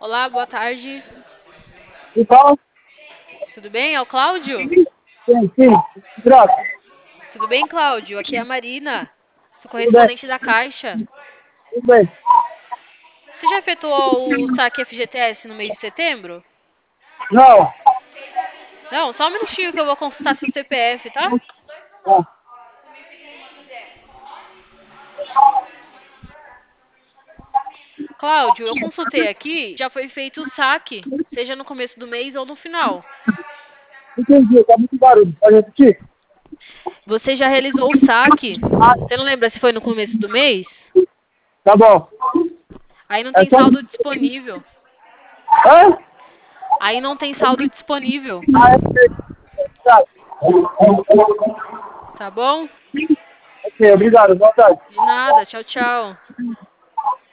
Olá, boa tarde. E fala? Tudo bem? É o Cláudio? Sim. Troca. Tudo bem, Cláudio? Aqui é a Marina, sou Tudo bem, correspondente da Caixa. tudo bem. Você já efetuou o saque FGTS no mês de setembro? Não. Não, só um minutinho que eu vou consultar seu CPF, tá? Não. Cláudio, eu consultei aqui, já foi feito o saque, seja no começo do mês ou no final. Entendi, tá muito barulho. Pode repetir? Você já realizou o saque? Você não lembra se foi no começo do mês? Tá bom. Aí não É tem só... saldo disponível. Hã? Aí não tem saldo disponível, Tá. tá bom? Ok, obrigado. Boa tarde. De nada, tchau, tchau.